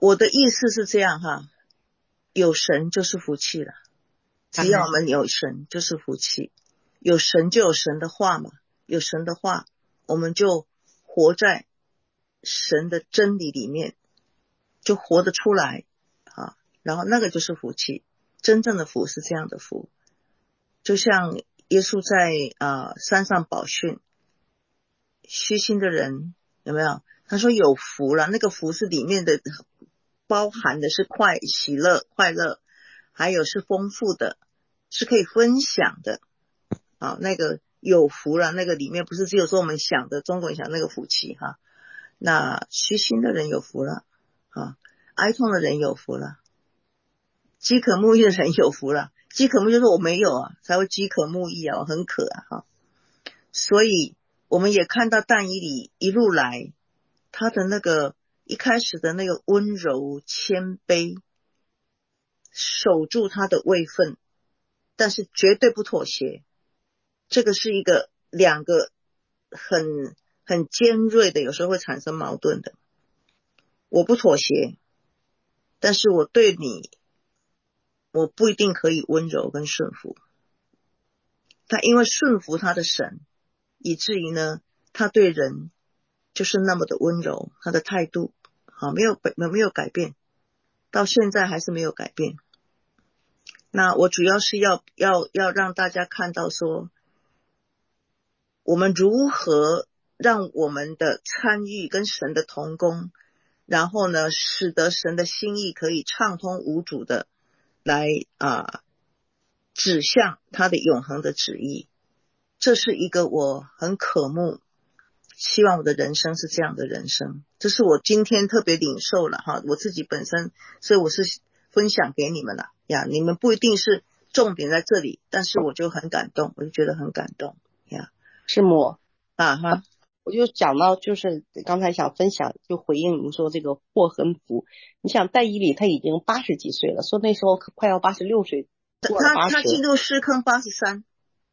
我的意思是这样哈，有神就是福气了，只要我们有神就是福气，有神就有神的话嘛，有神的话我们就活在神的真理里面，就活得出来啊，然后那个就是福气，真正的福是这样的福。就像耶稣在山上宝训虚心的人，有没有？他说有福了，那个福是里面的包含的是喜乐快乐，还有是丰富的，是可以分享的啊。那个有福了，那个里面不是只有说我们想的中国人想那个福气哈。那虚心的人有福了啊，哀痛的人有福了，饥渴慕义的人有福了。饥渴慕义就是我没有啊，才会饥渴慕义啊，我很渴啊哈。所以我们也看到但以理一路来，他的那个一开始的那个温柔谦卑，守住他的位分，但是绝对不妥协。这个是两个很尖锐的，有时候会产生矛盾的。我不妥协，但是我对你，我不一定可以温柔跟顺服。他因为顺服他的神，以至于呢，他对人就是那么的温柔，他的态度好没有改变，到现在还是没有改变。那我主要是要让大家看到说，我们如何让我们的参与跟神的同工，然后呢，使得神的心意可以畅通无阻的来指向他的永恒的旨意。这是一个我很渴慕，希望我的人生是这样的人生。这是我今天特别领受了哈，我自己本身，所以我是分享给你们了呀。你们不一定是重点在这里，但是我就很感动，我就觉得很感动呀。 师母哈， 我就讲到，就是刚才想分享，就回应您说这个祸跟福。你想但以理他已经80几岁了，说那时候快要86岁，过了80， 他进入尸坑83。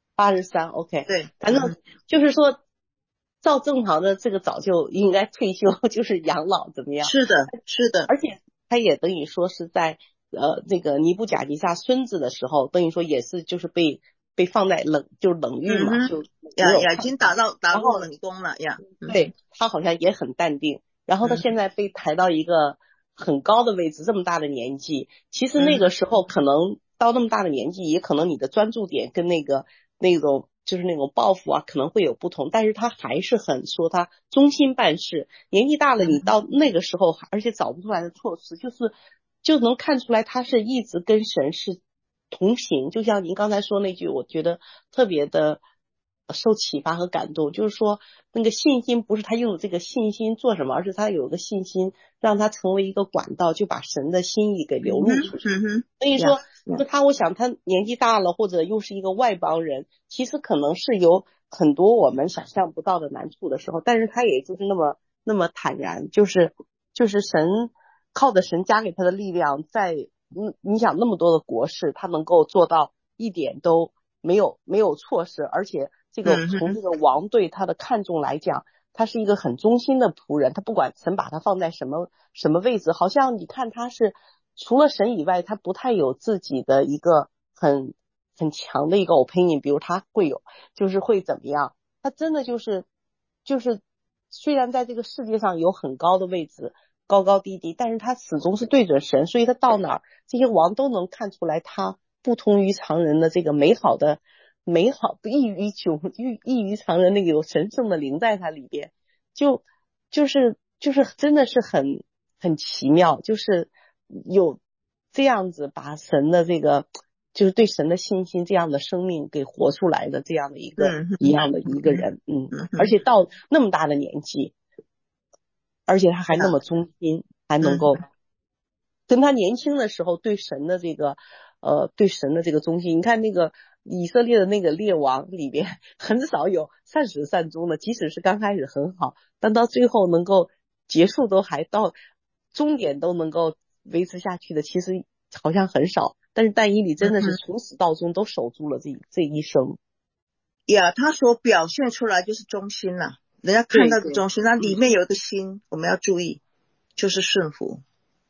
OK， 对， 反正就是说，照正常的这个早就应该退休，就是养老怎么样？ 是的，是的， 而且他也等于说是在那个尼布甲尼撒孙子的时候，等于说也是就是被放在冷狱嘛，就已经打入冷宫了呀。 对，他好像也很淡定，然后他现在被抬到一个很高的位置，这么大的年纪，其实那个时候可能到那么大的年纪，也可能你的专注点跟那种就是那种抱负啊可能会有不同，但是他还是很说他忠心办事。年纪大了，你到那个时候而且找不出来的措辞，就能看出来他是一直跟神是同行。就像您刚才说那句，我觉得特别的受启发和感动，就是说那个信心不是他用的这个信心做什么，而是他有个信心让他成为一个管道，就把神的心意给流露出去。所以说我想他年纪大了，或者又是一个外邦人，其实可能是有很多我们想象不到的难处的时候，但是他也就是那么坦然，就是神靠着神加给他的力量，在你想那么多的国事，他能够做到一点都没有错失，而且这个从这个王对他的看重来讲，他是一个很忠心的仆人，他不管神把他放在什么位置，好像你看他是除了神以外，他不太有自己的一个很强的一个 opinion， 比如他会有就是会怎么样，他真的就是虽然在这个世界上有很高的位置，高高低低，但是他始终是对准神，所以他到哪儿这些王都能看出来他不同于常人的这个美好异于常人那个有神圣的灵在他里边，就是真的是很奇妙，就是有这样子把神的这个就是对神的信心这样的生命给活出来的这样的一样的一个人。而且到那么大的年纪，而且他还那么忠心，还能够跟他年轻的时候对神的这个忠心。你看那个以色列的那个列王里边很少有善始善终的，即使是刚开始很好，但到最后能够结束都还到终点都能够维持下去的，其实好像很少。但是但以理真的是从始到终都守住了这一生。 他所表现出来就是忠心了，人家看到的忠心，那里面有一个心，我们要注意，就是顺服。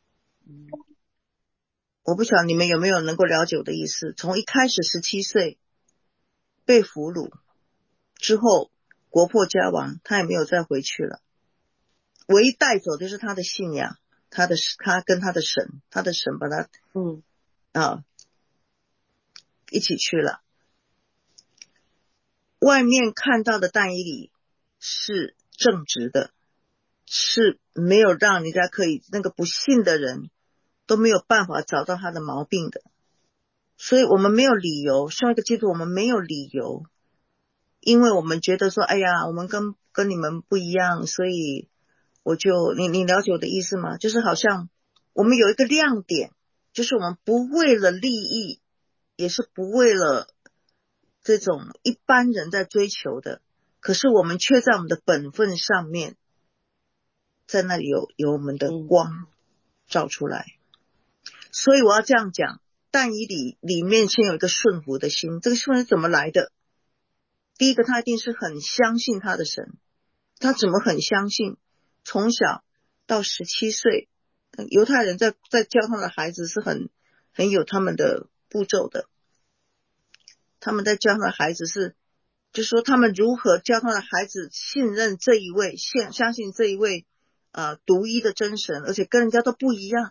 我不晓得你们有没有能够了解我的意思。从一开始17岁被俘虏之后，国破家亡，他也没有再回去了。唯一带走的是他的信仰，他跟他的神，他的神把他一起去了。外面看到的但以理是正直的，是没有让人家可以那个不信的人都没有办法找到他的毛病的。所以我们没有理由，上一个基督徒我们没有理由，因为我们觉得说，哎呀，我们跟你们不一样，所以我就你了解我的意思吗？就是好像我们有一个亮点，就是我们不为了利益，也是不为了这种一般人在追求的，可是我们却在我们的本分上面，在那里有我们的光照出来。所以我要这样讲，但以理里面先有一个顺服的心。这个顺服是怎么来的？第一个，他一定是很相信他的神。他怎么很相信？从小到17岁，犹太人在教他的孩子是很有他们的步骤的。他们在教他的孩子是，就是说他们如何教他的孩子信任这一位，相信这一位独一的真神，而且跟人家都不一样。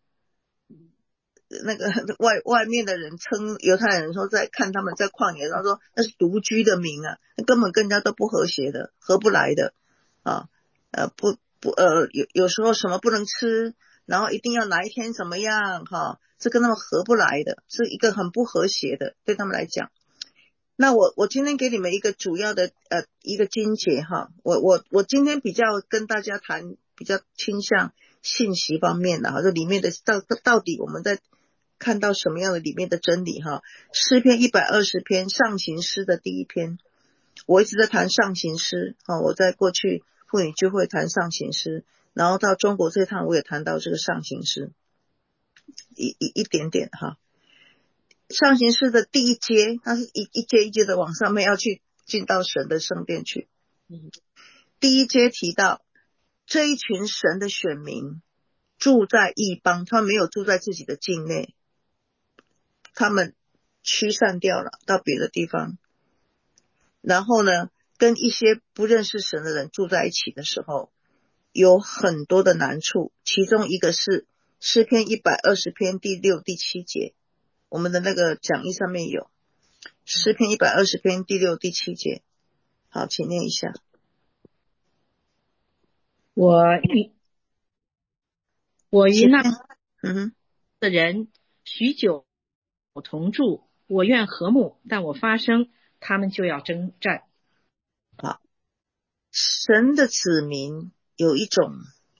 那个外面的人称犹太人说，在看他们在旷野，他说那是独居的民啊，根本跟人家都不和谐的，合不来的啊。有时候什么不能吃，然后一定要哪一天怎么样是跟他们合不来的，是一个很不和谐的，对他们来讲。那我今天给你们一个主要的一个经节我今天比较跟大家谈比较倾向信息方面的这里面的到底我们在看到什么样的里面的真理诗篇120篇上行诗的第一篇，我一直在谈上行诗我在过去妇女聚会谈上行诗，然后到中国这趟我也谈到这个上行诗一点点上行诗的第一阶，它是一阶一阶的往上面要去进到神的圣殿去。第一阶提到这一群神的选民住在异邦，他们没有住在自己的境内，他们驱散掉了到别的地方，然后呢跟一些不认识神的人住在一起的时候有很多的难处，其中一个是诗篇120篇第6、第7节，我们的那个讲义上面有诗篇120篇第6、第7节。好，请念一下。 我与那的人许久同住，我愿和睦，但我发声，他们就要征战。 好，神的子民有一种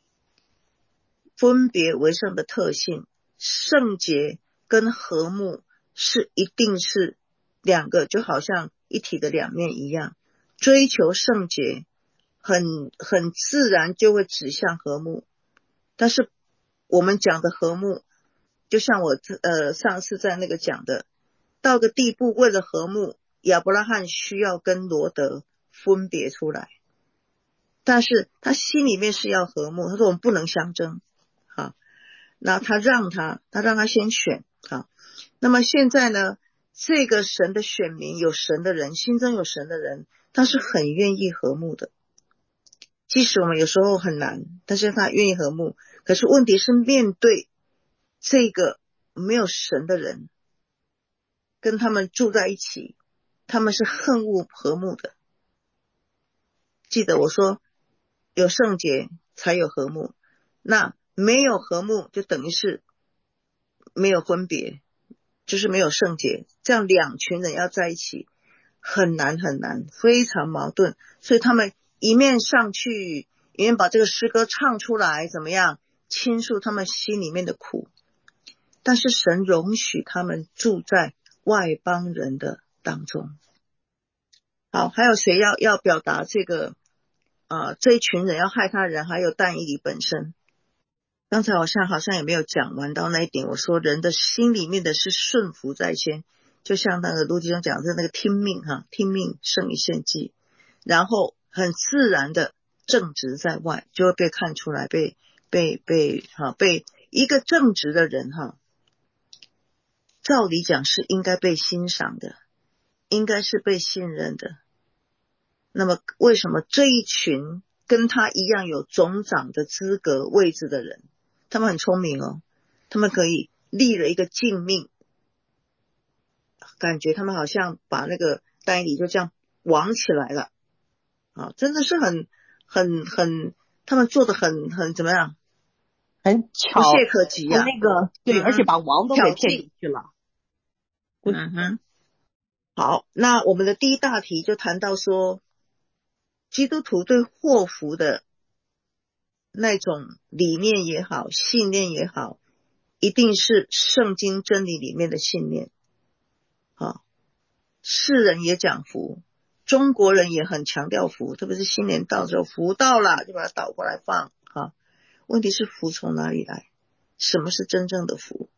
分别为圣的特性，圣洁跟和睦是一定是两个，就好像一体的两面一样。追求圣洁很自然就会指向和睦，但是我们讲的和睦就像我上次在那个讲的，到个地步为了和睦，亚伯拉罕需要跟罗德分别出来，但是他心里面是要和睦，他说我们不能相争那他让他先选那么现在呢，这个神的选民有神的人，心中有神的人，他是很愿意和睦的，即使我们有时候很难，但是他愿意和睦。可是问题是面对这个没有神的人，跟他们住在一起，他们是恨恶和睦的。记得我说有圣洁才有和睦，那没有和睦就等于是没有分别，就是没有圣洁，这样两群人要在一起很难，非常矛盾。所以他们一面上去，一面把这个诗歌唱出来，怎么样倾诉他们心里面的苦，但是神容许他们住在外邦人的当中。好，还有谁要表达这个这一群人要害他人，还有但以理本身。刚才好像也没有讲完到那一点，我说人的心里面的是顺服在先，就像那个卢弟兄讲的那个听命听命胜于献祭，然后很自然的正直在外就会被看出来，被一个正直的人哈，照理讲是应该被欣赏的，应该是被信任的。那么为什么这一群跟他一样有总长的资格位置的人，他们很聪明哦，他们可以立了一个禁命，感觉他们好像把那个但以理就这样网起来了啊，真的是很他们做的很怎么样， 很巧， 不懈可击啊， 那个对，而且把王都给骗进去了。 好，那我们的第一大题就谈到说，基督徒对祸福的那种理念也好，信念也好，一定是圣经真理里面的信念。好，世人也讲福，中国人也很强调福，特别是新年到之后，福到了就把它倒过来放。好，问题是福从哪里来？什么是真正的福？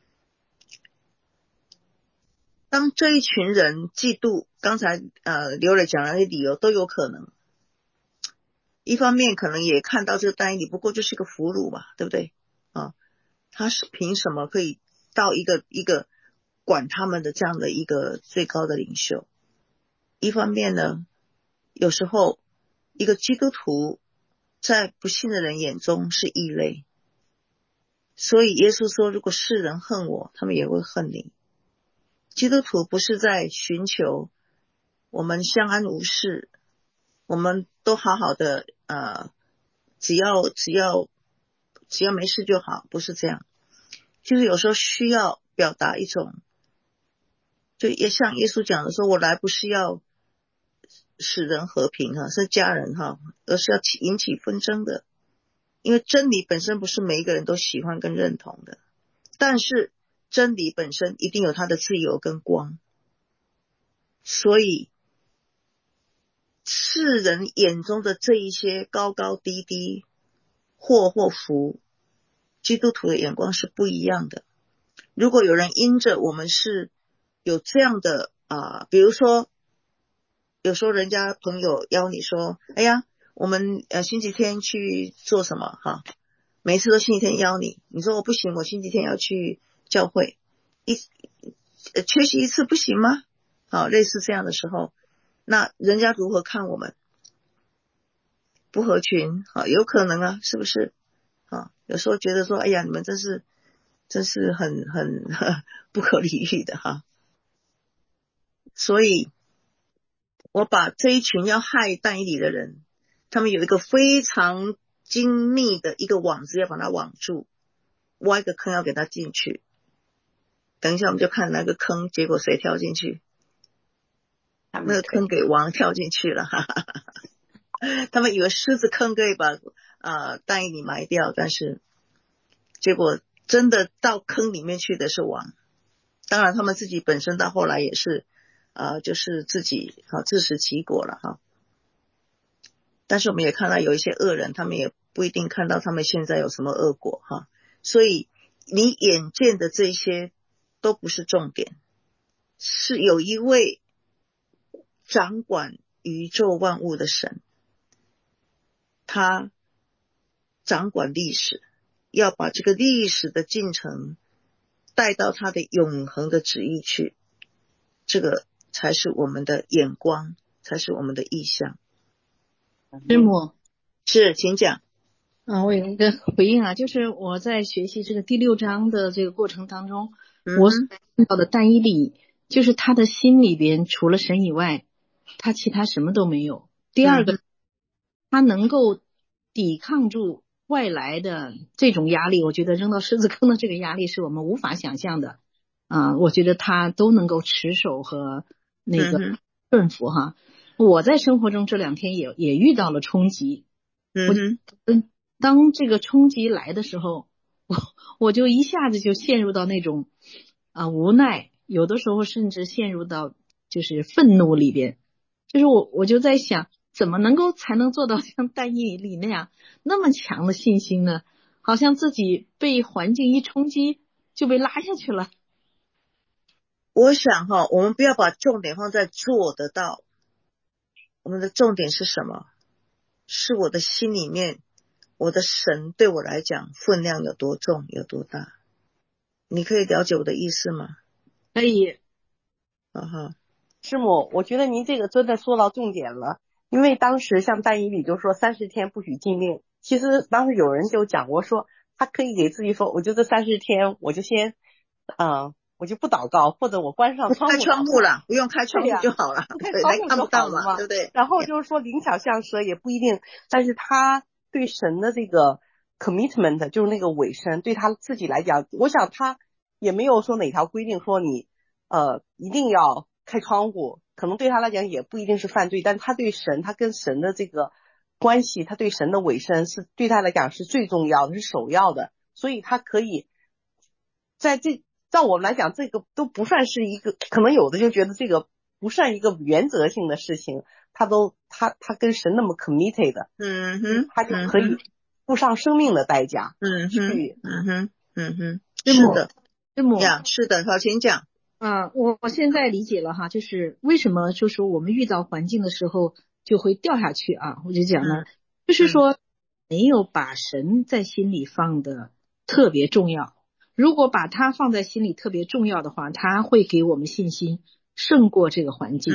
当这一群人嫉妒，刚才刘磊讲的那些理由都有可能。一方面可能也看到这个但以理不过就是个俘虏嘛，对不对啊？他是凭什么可以到一个管他们的这样的一个最高的领袖？一方面呢，有时候一个基督徒在不信的人眼中是异类，所以耶稣说，如果世人恨我，他们也会恨你。基督徒不是在寻求我们相安无事，我们都好好的只要没事就好，不是这样。就是有时候需要表达一种，就也像耶稣讲的说，我来不是要使人和平是家人而是要引起纷争的。因为真理本身不是每一个人都喜欢跟认同的，但是真理本身一定有它的自由跟光。所以世人眼中的这一些高高低低，祸或福，基督徒的眼光是不一样的。如果有人因着我们是有这样的比如说有时候人家朋友邀你说，哎呀我们星期天去做什么每次都星期天邀你，你说我不行，我星期天要去教会，缺席一次不行吗？类似这样的时候，那人家如何看我们？不合群有可能是不是有时候觉得说，哎呀你们真是很不可理喻的所以我把这一群要害但以理的人，他们有一个非常精密的一个网子要把它网住，挖一个坑要给他进去。等一下我们就看那个坑，结果谁跳进去？那个坑给王跳进去了他们以为狮子坑可以把但以理埋掉，但是结果真的到坑里面去的是王。当然他们自己本身到后来也是就是自己自食其果了但是我们也看到有一些恶人，他们也不一定看到他们现在有什么恶果所以你眼见的这些都不是重点，是有一位掌管宇宙万物的神，他掌管历史，要把这个历史的进程带到他的永恒的旨意去，这个才是我们的眼光，才是我们的意向。 师母是，请讲。 我有一个回应就是我在学习这个第6章的这个过程当中，我看到的但以理就是他的心里边除了神以外，他其他什么都没有。第二个，他能够抵抗住外来的这种压力，我觉得扔到狮子坑的这个压力是我们无法想象的我觉得他都能够持守和那个顺服我在生活中这2天也遇到了冲击，当这个冲击来的时候，我就一下子就陷入到那种无奈，有的时候甚至陷入到就是愤怒里边。就是我就在想，怎么才能做到像但以理那样那么强的信心呢？好像自己被环境一冲击就被拉下去了。 我想我们不要把重点放在做得到，我们的重点是什么？是我的心里面我的神对我来讲分量有多重有多大。你可以了解我的意思吗？ 可以。 师母，我觉得您这个真的说到重点了。因为当时像但以理就说30天不许禁令，其实当时有人就讲过说他可以给自己说，我就这30天我就先我就不祷告，或者我关上窗户， 开窗户了，不用开窗户就好了， 不开窗户就好了嘛， 对不对？ 然后就是说灵巧像蛇也不一定，但是他对神的这个 commitment 就是那个委身，对他自己来讲，我想他也没有说哪条规定说你一定要开窗户，可能对他来讲也不一定是犯罪，但他对神，他跟神的这个关系，他对神的委身是对他来讲是最重要的，是首要的，所以他可以在照我们来讲，这个都不算是一个，可能有的就觉得这个不算一个原则性的事情，他跟神那么 committed， 他就可以付上生命的代价，去， 是的， 师母呀，是的，好，请讲。 我现在理解了哈，就是为什么就是说我们遇到环境的时候就会掉下去啊，我就讲了，就是说没有把神在心里放的特别重要。如果把它放在心里特别重要的话，它会给我们信心胜过这个环境。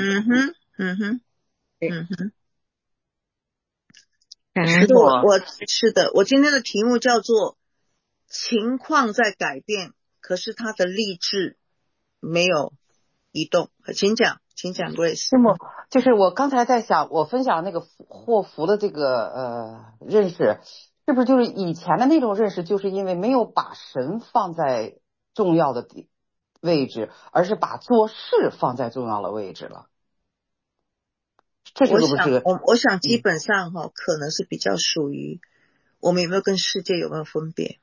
是的，我今天的题目叫做情况在改变，可是他的励志没有移动。请讲 Grace。 师母，就是我刚才在想，我分享那个祸福的这个认识，是不是就是以前的那种认识，就是因为没有把神放在重要的位置，而是把做事放在重要的位置了？这是不是我想基本上可能是比较属于我们有没有跟世界有没有分别，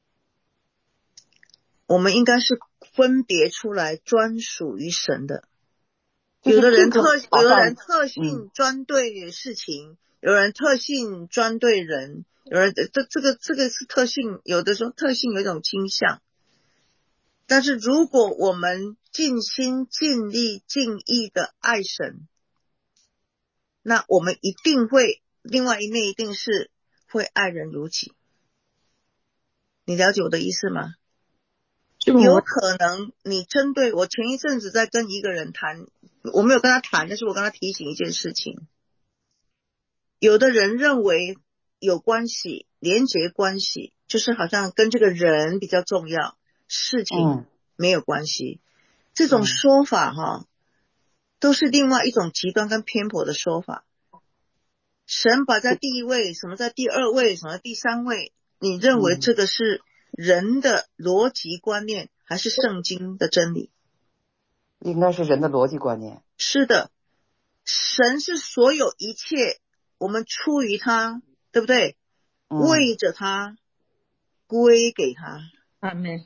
我们应该是分别出来专属于神的。有的人特性专对事情，有人特性专对人，有人这个是特性，有的时候特性有一种倾向。但是如果我们尽心尽力尽意的爱神，那我们一定会，另外一面一定是会爱人如己。你了解我的意思吗？有可能你针对我前一阵子在跟一个人谈，我没有跟他谈，但是我跟他提醒一件事情。有的人认为有关系，连结关系就是好像跟这个人比较重要，事情没有关系。这种说法都是另外一种极端跟偏颇的说法。神摆在第一位，什么在第二位，什么在第三位，你认为这个是人的逻辑观念还是圣经的真理？ 应该是人的逻辑观念。 是的，神是所有一切，我们出于他，对不对？为着他，归给他。 阿们。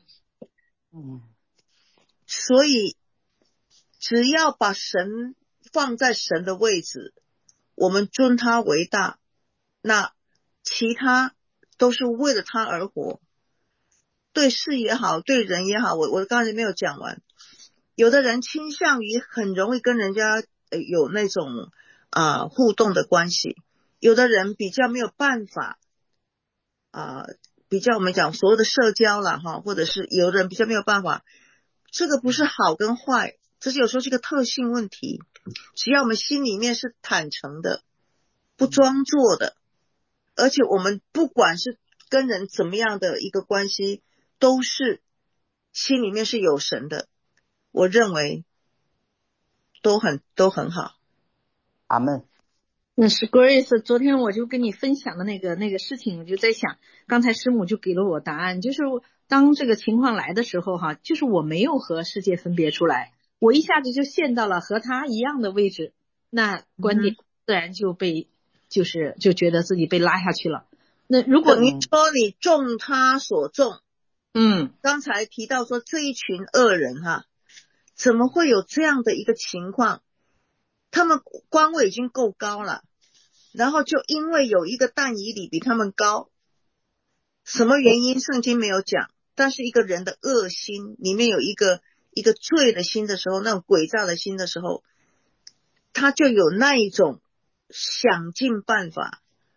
所以只要把神放在神的位置，我们尊他为大，那其他都是为了他而活。对事也好，对人也好，我刚才没有讲完。有的人倾向于很容易跟人家有那种互动的关系，有的人比较没有办法比较我们讲所谓的社交啦或者是有的人比较没有办法。这个不是好跟坏，这是有时候是个特性问题。只要我们心里面是坦诚的，不装作的，而且我们不管是跟人怎么样的一个关系，都是心里面是有神的，我认为都很好。 阿们。 那是 Grace， 昨天我就跟你分享的那个事情，我就在想，刚才师母就给了我答案，就是当这个情况来的时候就是我没有和世界分别出来，我一下子就陷到了和他一样的位置，那观点自然就被就觉得自己被拉下去了。那如果等于说你中他所中，刚才提到说这一群恶人怎么会有这样的一个情况？他们官位已经够高了，然后就因为有一个但以理比他们高，什么原因圣经没有讲，但是一个人的恶心里面有一个罪的心的时候，那种诡诈的心的时候，他就有那一种想尽办法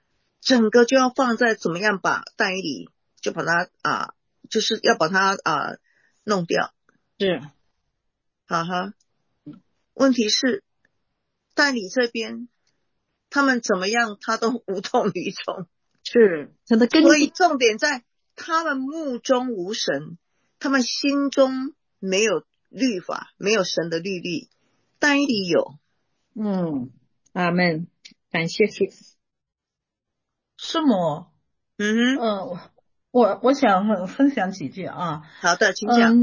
整个就要放在怎么样把但以理就把它就是要把它弄掉。 是， 哈哈，问题是但以理这边他们怎么样他都无动于衷， 是他的根所以基。 重点在他们目中无神，他们心中没有律法，没有神的律例，但以理有。 阿们，感谢主。 师母， 嗯哼， 我想分享几句啊。 好的，请讲。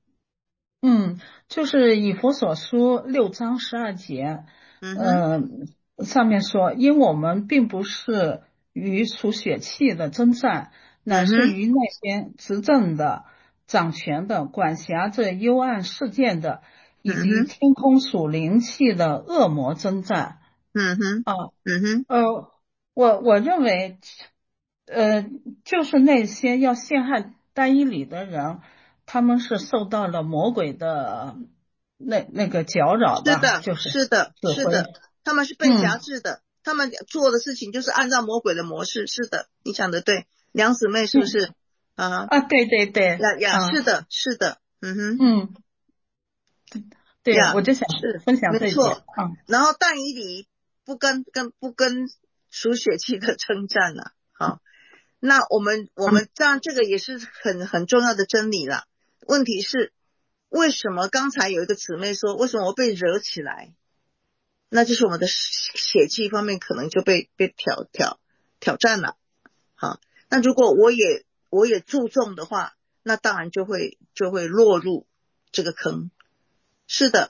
就是以弗所书6章12节， 嗯哼， 上面说，因我们并不是与属血气的征战，乃是与那些执政的、掌权的、管辖着幽暗事件的，以及天空属灵气的恶魔征战。 嗯哼， 啊， 嗯哼， 我认为，就是那些要陷害但以理的人，他们是受到了魔鬼的那个搅扰吧， 是的， 就是是的， 指挥。 是的，他们是被辖制的，他们做的事情就是按照魔鬼的模式。是的，你讲的对，梁姊妹是不是？ 对对对， 是的，是的， 嗯，对，我就想是分享这一点。 没错。然后但以理不跟属血气的征战了。好，那我们当然这个也是很重要的真理了。问题是为什么刚才有一个姊妹说为什么我被惹起来，那就是我们的血气方面可能就被挑战了。好，那如果我也注重的话，那当然就会落入这个坑。是的，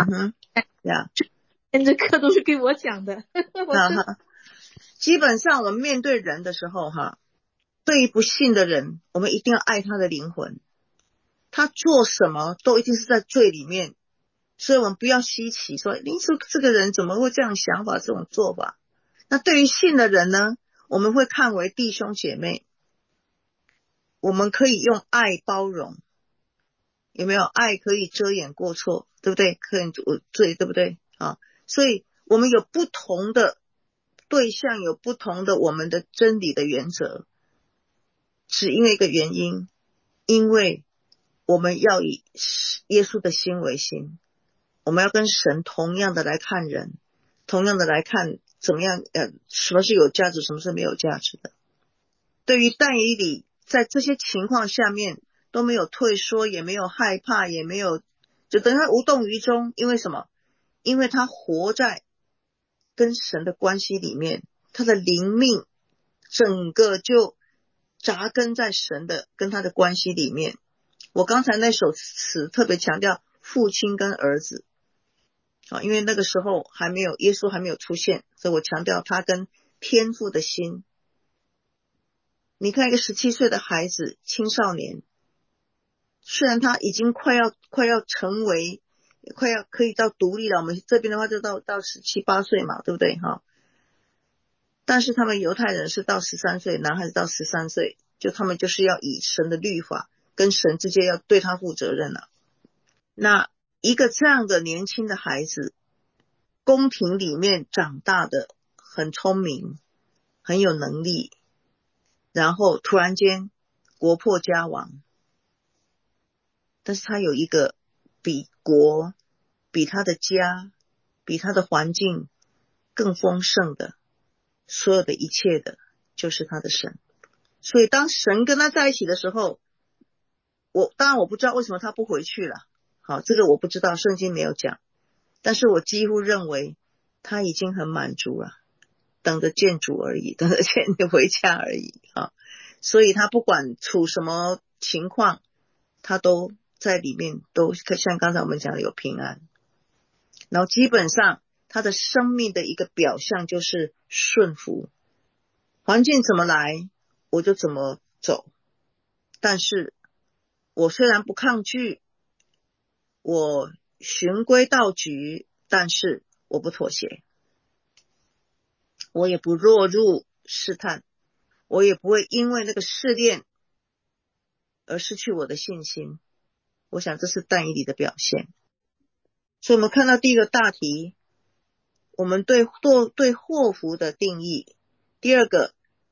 这课都是给我讲的。 基本上我们面对人的时候对于不信的人，我们一定要爱他的灵魂，他做什么都一定是在罪里面，所以我们不要稀奇说你说这个人怎么会这样想法，这种做法。那对于信的人呢，我们会看为弟兄姐妹，我们可以用爱包容，有没有？爱可以遮掩过错，对不对？可以罪，对不对？所以我们有不同的对象，有不同的我们的真理的原则，只因为一个原因，因为我们要以耶稣的心为心，我们要跟神同样的来看人，同样的来看怎么样什么是有价值，什么是没有价值的。对于但以理在这些情况下面都没有退缩，也没有害怕，也没有，就等于他无动于衷。因为什么？因为他活在跟神的关系里面，他的灵命整个就扎根在神的跟他的关系里面。我刚才那首词特别强调父亲跟儿子因为那个时候耶稣还没有出现，所以我强调他跟天父的心。你看一个17岁的孩子，青少年，虽然他已经快要成为可以到独立了，我们这边的话就到17、18岁嘛，对不对但是他们犹太人是到13岁，男孩子到13岁，就他们就是要以神的律法跟神之间要对他负责任了。那一个这样的年轻的孩子，宫廷里面长大的，很聪明，很有能力，然后突然间国破家亡，但是他有一个比国、比他的家、比他的环境更丰盛的，所有的一切的就是他的神。所以当神跟他在一起的时候，当然我不知道为什么他不回去了，好，这个我不知道，圣经没有讲，但是我几乎认为他已经很满足了，等着见主而已，等着见你回家而已所以他不管处什么情况，他都在里面都像刚才我们讲的有平安。然后基本上他的生命的一个表象就是顺服，环境怎么来我就怎么走，但是我虽然不抗拒，我循规蹈矩，但是我不妥协，我也不落入试探，我也不会因为那个试炼而失去我的信心。我想这是但以理的表现。所以我们看到第一个大题，我们对祸福的定义。第二个，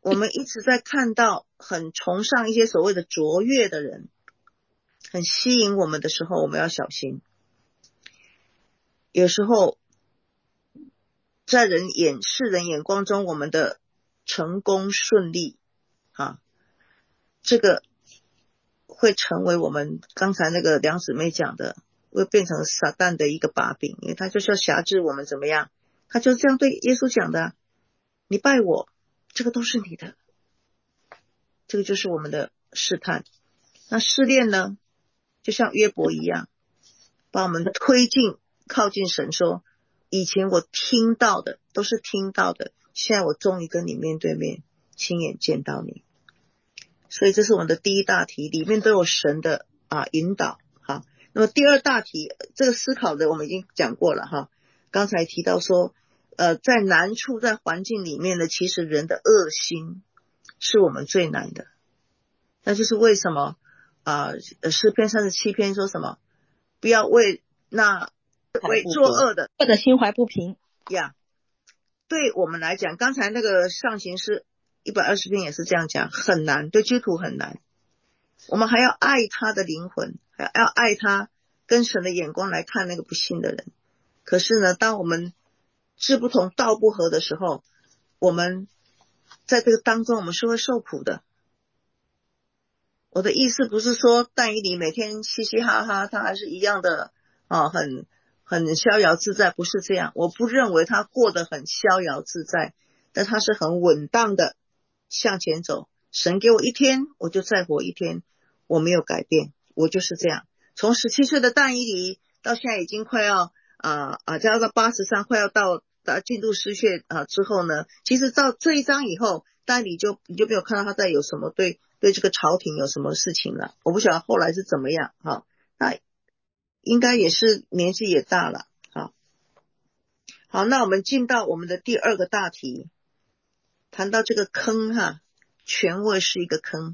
我们一直在看到很崇尚一些所谓的卓越的人，很吸引我们的时候，我们要小心。有时候在世人眼光中，我们的成功顺利这个会成为我们刚才那个梁姊妹讲的，会变成撒旦的一个把柄，因为他就是要辖制我们怎么样，他就这样对耶稣讲的，你拜我，这个都是你的，这个就是我们的试探。那试炼呢，就像约伯一样，把我们推进靠近神，说以前我听到的都是听到的，现在我终于跟你面对面亲眼见到你。所以这是我们的第一大题，里面都有神的引导。好，那么第二大题，这个思考的我们已经讲过了哈。刚才提到说在难处在环境里面呢，其实人的恶心是我们最难的。那就是为什么诗篇37篇说什么，不要为作恶的恶的心怀不平呀。对我们来讲，刚才那个上行诗120篇也是这样讲，很难，对基督徒很难。我们还要爱他的灵魂，还要爱他，跟神的眼光来看那个不信的人。可是呢，当我们志不同道不合的时候，我们在这个当中我们是会受苦的。我的意思不是说但以理每天嘻嘻哈哈，他还是一样的很逍遥自在，不是这样。我不认为他过得很逍遥自在，但他是很稳当的向前走。神给我一天，我就再活一天，我没有改变，我就是这样。从17岁的但以理到现在已经快要加到83，快要到进入失血之后呢，其实到这一章以后，但以理你就没有看到他在有什么对这个朝廷有什么事情了。我不晓得后来是怎么样那应该也是年纪也大了。好，那我们进到我们的第二个大题，谈到这个坑权位是一个坑。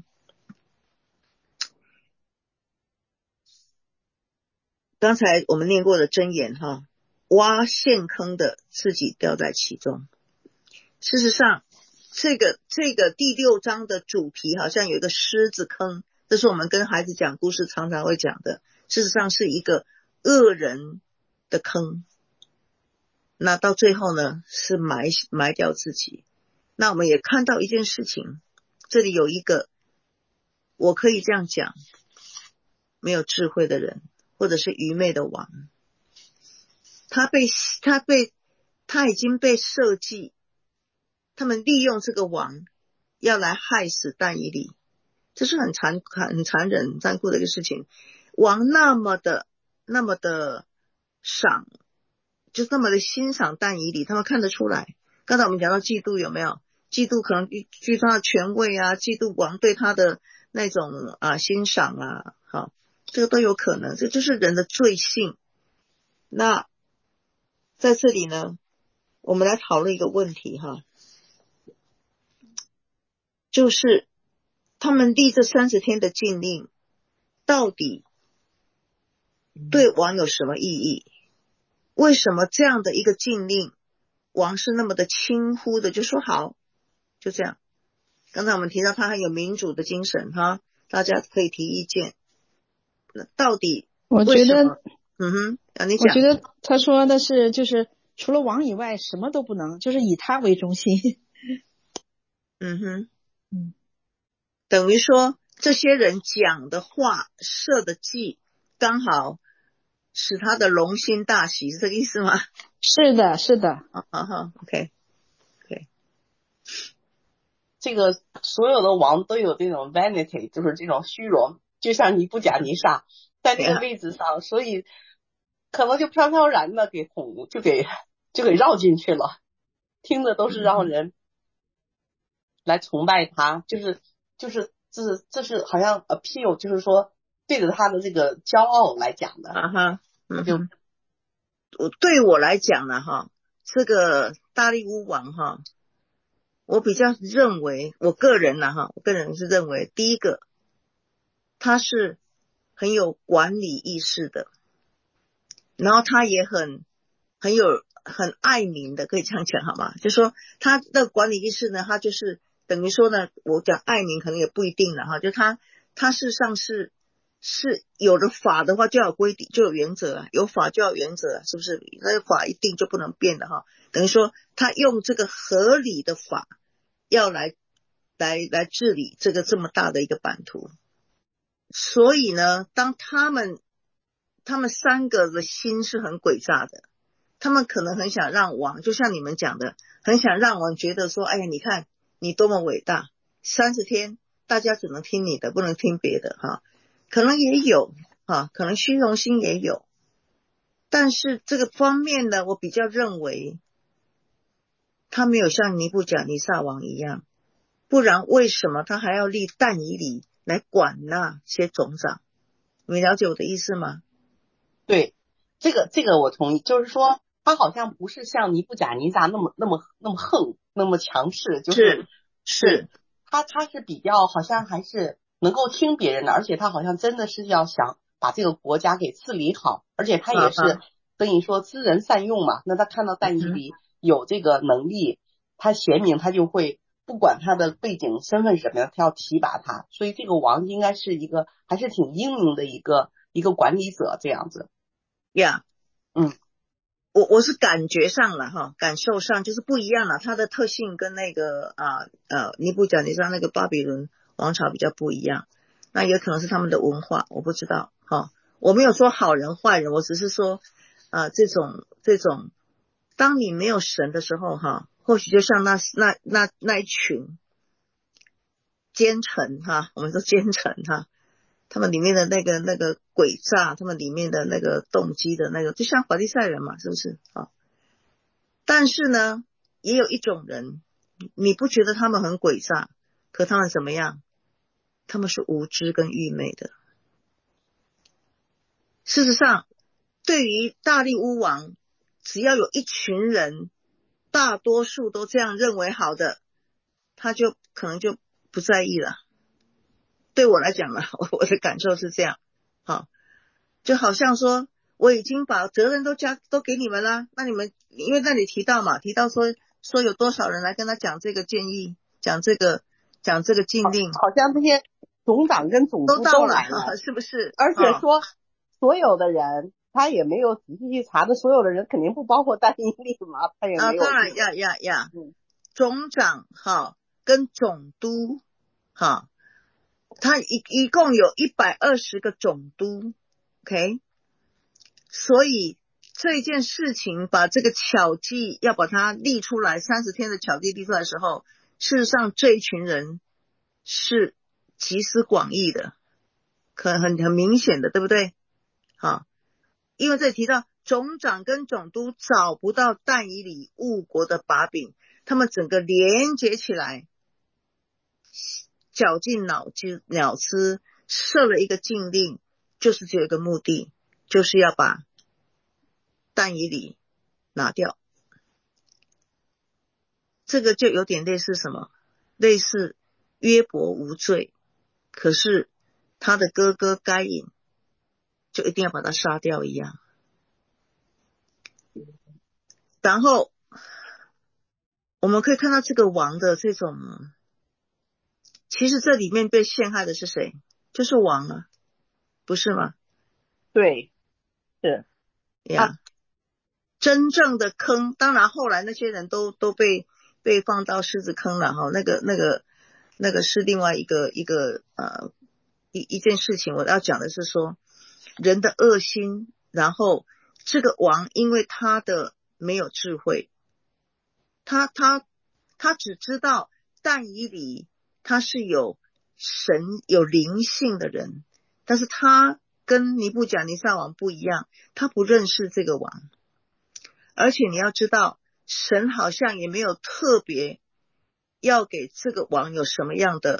刚才我们念过的箴言挖陷坑的自己掉在其中。事实上这个第6章的主题好像有一个狮子坑，这是我们跟孩子讲故事常常会讲的，事实上是一个恶人的坑。那到最后呢，是埋掉自己。那我们也看到一件事情，这里有一个，我可以这样讲，没有智慧的人，或者是愚昧的王，他已经被设计，他们利用这个王要来害死但以理，这是很残忍很残酷的一个事情。王那么的就是那么的欣赏但以理，他们看得出来。刚才我们讲到嫉妒，有没有嫉妒？可能据他的权位嫉妒王对他的那种欣赏这个都有可能，这就是人的罪性。那在这里呢，我们来讨论一个问题就是他们立这30天的禁令，到底对王有什么意义？为什么这样的一个禁令，王是那么的轻忽的就说好，就这样。刚才我们提到他很有民主的精神大家可以提意见。那到底为什么？你讲。 我觉得他说的是就是除了王以外什么都不能，就是以他为中心。 等于说这些人讲的话设的计刚好使他的龙心大喜，是这个意思吗？ 是的是的。 OK。 这个所有的王都有这种 vanity， 就是这种虚荣，就像尼布甲尼撒在那个位置上，所以可能就飘飘然的就给绕进去了，听的都是让人来崇拜他，这是好像 appeal， 就是说对着他的这个骄傲来讲的。 对我来讲呢这个大利乌王我比较认为，我个人是认为，第一个他是很有管理意识的，然后他也很爱民的，可以这样讲好吗？就是说他的管理意识呢，他就是等于说呢，我讲爱民可能也不一定了哈，就他事实上是有了法的话就要有规定，就有原则啊，有法就要有原则啊，是不是？那个法一定就不能变的哈。等于说他用这个合理的法要来治理这么大的一个版图。所以呢，当他们三个的心是很诡诈的，他们可能很想让王，就像你们讲的，很想让王觉得说，哎呀，你看你多么伟大，30天大家只能听你的，不能听别的哈，可能也有哈，可能虚荣心也有，但是这个方面呢，我比较认为他没有像尼布甲尼撒王一样，不然为什么他还要立但以理来管那些总长？你了解我的意思吗？ 对，这个我同意，就是说他好像不是像尼布甲尼撒那么横，那么强势，就是他是比较好像还是能够听别人的，而且他好像真的是要想把这个国家给治理好，而且他也是等于说知人善用嘛。那他看到但以理有这个能力，他贤明，他就会不管他的背景身份是什么样，他要提拔他。所以这个王应该是一个还是挺英明的一个管理者这样子。 呀，我是感觉上了哈，感受上就是不一样了，它的特性跟那个尼布甲尼撒那个巴比伦王朝比较不一样，那也可能是他们的文化，我不知道哈。我没有说好人坏人，我只是说这种，当你没有神的时候哈，或许就像那一群奸臣哈，我们说奸臣哈。他们里面的那个诡诈，他们里面的那个动机的那个，就像法利赛人嘛，是不是啊？但是呢，也有一种人，你不觉得他们很诡诈，可他们怎么样？他们是无知跟愚昧的。事实上，对于大利乌王，只要有一群人，大多数都这样认为好的，他就可能就不在意了。对我来讲呢，我的感受是这样，好。就好像说我已经把责任都给你们了，那你们因为那里提到说有多少人来跟他讲这个建议，讲这个禁令， 好像这些总长跟总督都来了， 是不是？ 而且说所有的人他也没有仔细去查的，所有的人肯定不包括但以理嘛，他也没有。 当然呀，总长跟总督他一共有120个总督 ，OK， 所以这件事情把这个巧计要把它立出来，30天的巧计立出来的时候，事实上这一群人是集思广益的，很明显的，对不对？因为这里提到总长跟总督找不到但以理误国的把柄，他们整个连结起来，绞尽脑汁设了一个禁令，就是只有一个目的，就是要把但以理拿掉。这个就有点类似什么？类似约伯无罪，可是他的哥哥该隐就一定要把他杀掉一样。然后我们可以看到这个王的这种，其实这里面被陷害的是谁？就是王啊，不是吗？ 对，是呀。真正的坑，当然后来那些人都被放到狮子坑了哈，那个是另外一件事情。我要讲的是说人的恶心，然后这个王因为他的没有智慧，他只知道但以理他是有神有灵性的人，但是他跟尼布甲尼撒王不一样，他不认识这个王。而且你要知道，神好像也没有特别要给这个王有什么样的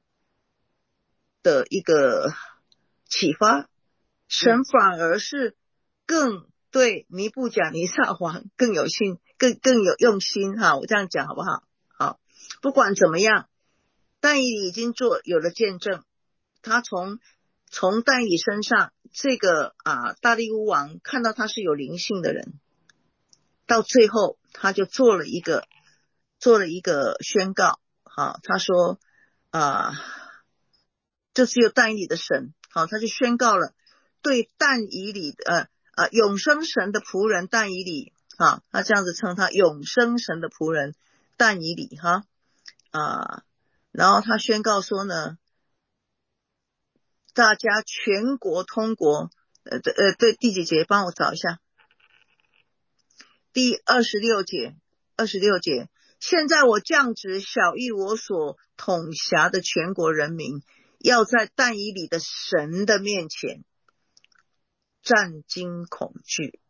一个启发，神反而是更对尼布甲尼撒王更有用心哈，我这样讲好不好？好，不管怎么样，但以理已经有了见证，他从但以理身上，这个大利乌王看到他是有灵性的人。到最后他就做了一个宣告他说这只有但以理的神，他就宣告了对但以理永生神的仆人但以理，他这样子称他永生神的仆人但以理然后他宣告说呢，大家全国通国，对，第几节帮我找一下，第26节，现在我降旨晓谕我所统辖的全国人民，要在但以理的神的面前战惊恐惧。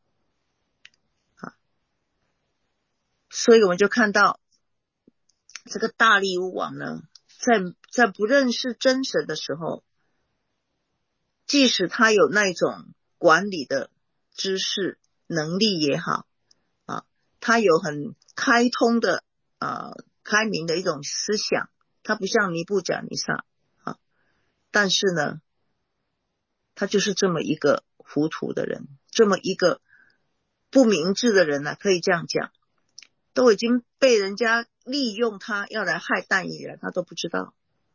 所以我们就看到这个大利乌王呢，在不认识真神的时候，即使他有那种管理的知识能力也好他有很开通的开明的一种思想，他不像尼布甲尼撒但是呢他就是这么一个糊涂的人，这么一个不明智的人可以这样讲，都已经被人家利用他要来害但以理了，他都不知道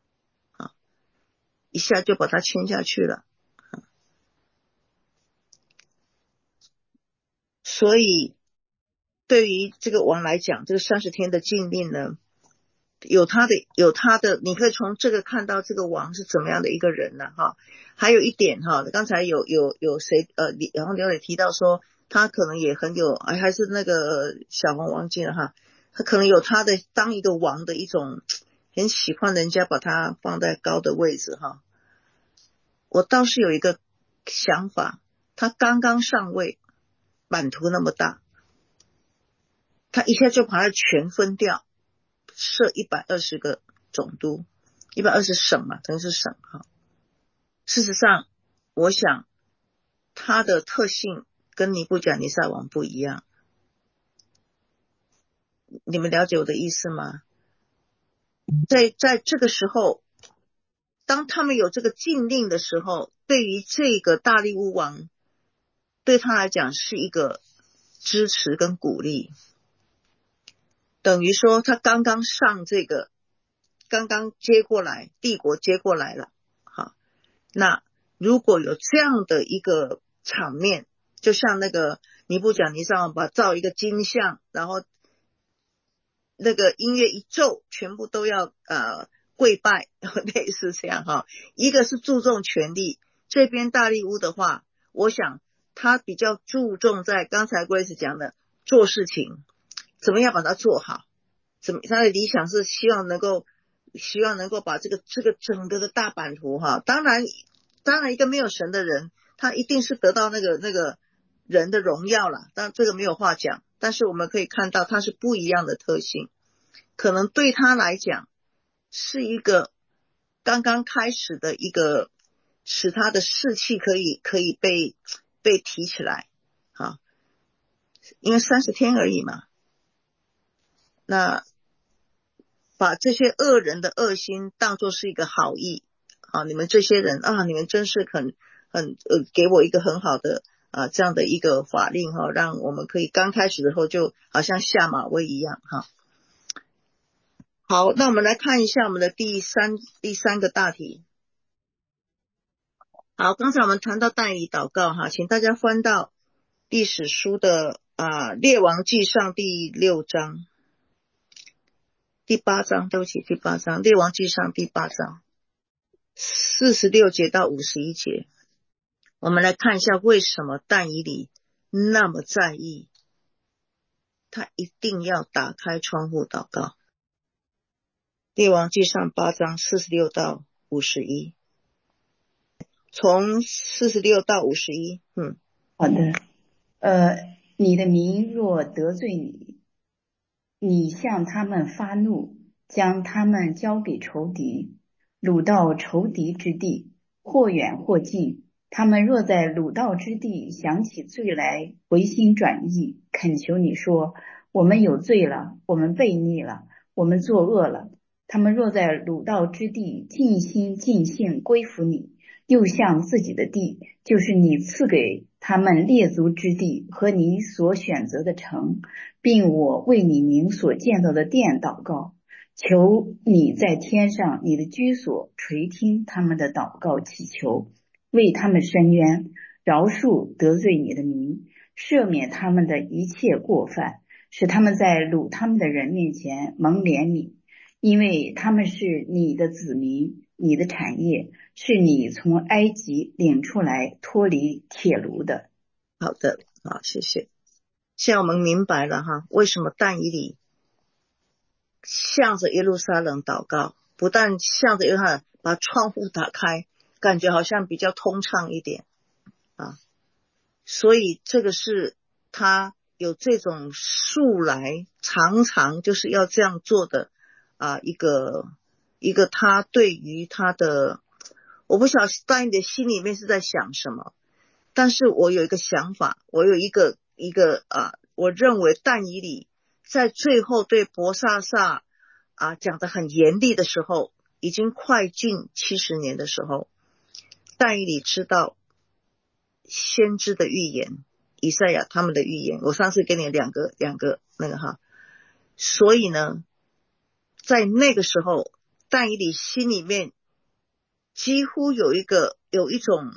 一下就把他牵下去了所以对于这个王来讲，这个30天的禁令呢，有他的，你可以从这个看到这个王是怎么样的一个人呢还有一点刚才有谁然后刘磊提到说他可能也很有还是那个小红忘记了他可能有他的当一个王的一种很喜欢人家把他放在高的位置我倒是有一个想法，他刚刚上位，版图那么大，他一下就把它全分掉，设120个总督，120省嘛，等于是省事实上我想他的特性跟尼布甲尼撒王不一样，你们了解我的意思吗？在这个时候，当他们有这个禁令的时候，对于这个大利乌王，对他来讲是一个支持跟鼓励，等于说他刚刚接过来，帝国接过来了那如果有这样的一个场面，就像那个尼布甲尼撒王把造一个金像，然后那个音乐一奏，全部都要跪拜，类似这样一个是注重权力，这边大利乌的话，我想他比较注重在刚才 Grace 讲的做事情怎么样把它做好，他的理想是希望能够把这个整个的大版图当然一个没有神的人，他一定是得到那个人的荣耀了，当然这个没有话讲，但是我们可以看到他是不一样的特性，可能对他来讲是一个刚刚开始的一个使他的士气可以被提起来因为30天而已嘛，那把这些恶人的恶心当作是一个好意你们这些人你们真是很给我一个很好的这样的一个法令让我们可以刚开始的时候就好像下马威一样好，那我们来看一下我们的第三个大题。好，刚才我们谈到但以理祷告请大家翻到历史书的列王纪上第8章，对不起，第8章，列王纪上第8章46节到51节，我们来看一下为什么但以理那么在意，他一定要打开窗户祷告。列王纪上8章46到51，从46到51。 好的。你的民若得罪你，你向他们发怒，将他们交给仇敌，掳到仇敌之地，或远或近。他们若在掳到之地想起罪来，回心转意，恳求你说，我们有罪了，我们悖逆了，我们作恶了。他们若在掳到之地尽心尽性归服你，又向自己的地，就是你赐给他们列祖之地和你所选择的城，并我为你名所建造的殿祷告， 求你在天上你的居所垂听他们的祷告祈求，为他们伸冤，饶恕得罪你的民，赦免他们的一切过犯，使他们在掳他们的人面前蒙怜悯，因为他们是你的子民，你的产业，是你从埃及领出来脱离铁炉的。 好的，好，谢谢。现在我们明白了哈，为什么但以理向着耶路撒冷祷告，不但向着耶路撒冷把窗户打开，感觉好像比较通畅一点啊。所以这个是他有这种素来常常就是要这样做的啊，一个他对于他的，我不晓得但以理的心里面是在想什么，但是我有一个想法，我有一个我认为但以理在最后对伯萨撒讲得很严厉的时候，已经快近70年的时候，但以理知道先知的预言，以赛亚他们的预言，我上次给你两个那个哈，所以呢，在那个时候，但以理心里面几乎有一种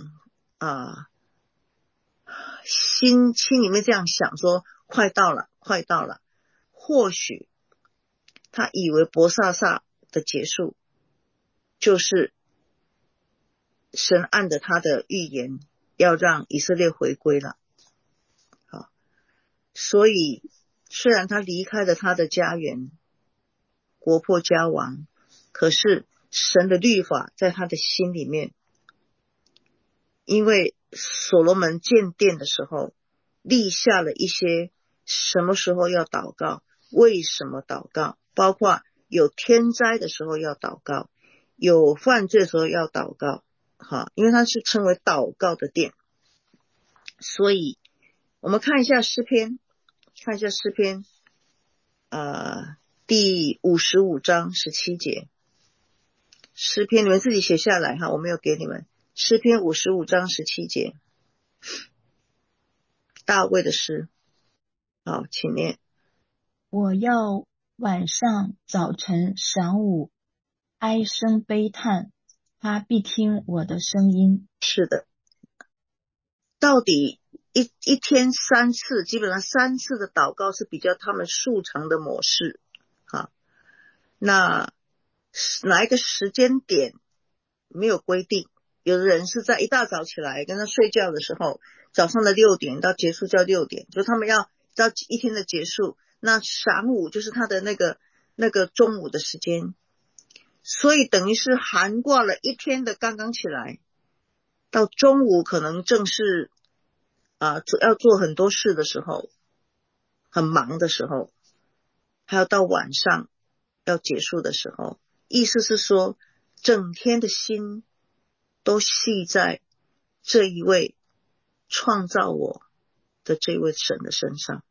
心里面这样想说，快到了。或许他以为伯萨撒的结束就是神按着他的预言要让以色列回归了。好，所以虽然他离开了他的家园，国破家亡，可是神的律法在他的心里面。因为所罗门建殿的时候立下了一些什么时候要祷告，为什么祷告，包括有天灾的时候要祷告，有犯罪的时候要祷告，因为它是称为祷告的殿。所以我们看一下诗篇，第55章17节，诗篇你们自己写下来我没有给你们。诗篇55章17节，大卫的诗。好，请念。 我要晚上早晨晌午唉声悲叹，他必听我的声音。 是的，到底一天3次，基本上3次的祷告是比较他们素常的模式。那哪一个时间点没有规定，有的人是在一大早起来跟他睡觉的时候，早上的6点到结束叫6点，就他们要到一天的结束，那晌午就是他的那个中午的时间，所以等于是涵盖了一天的刚刚起来，到中午可能正是要做很多事的时候，很忙的时候，还有到晚上要结束的时候，意思是说整天的心都系在这一位创造我的这位神的身上。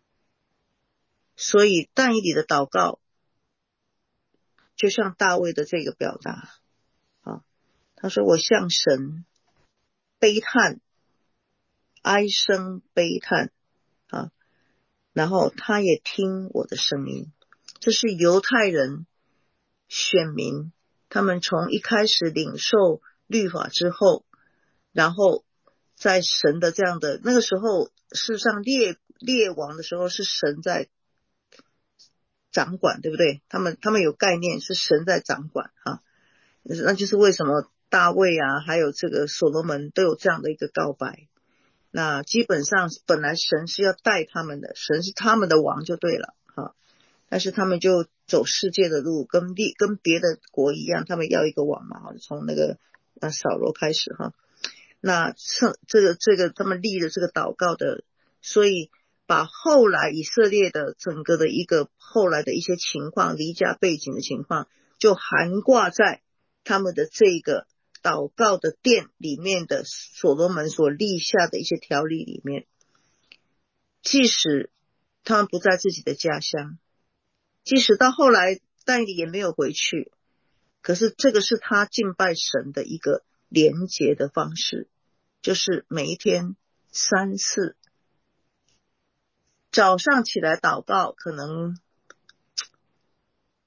所以但以理的祷告就像大卫的这个表达他说我向神悲叹，唉声悲叹然后他也听我的声音。这是犹太人选民，他们从一开始领受律法之后，然后在神的这样的那个时候，事实上列王的时候是神在掌管，对不对？他们有概念是神在掌管那就是为什么大卫还有这个所罗门都有这样的一个告白。那基本上本来神是要带他们的，神是他们的王就对了但是他们就走世界的路，跟别的国一样，他们要一个王嘛，从那个扫罗开始那这个他们立了这个祷告的，所以把后来以色列的整个的一个后来的一些情况，离家背景的情况，就涵盖在他们的这个祷告的殿里面的所罗门所立下的一些条例里面。即使他们不在自己的家乡，即使到后来但以理也没有回去，可是这个是他敬拜神的一个连结的方式，就是每一天3次，早上起来祷告可能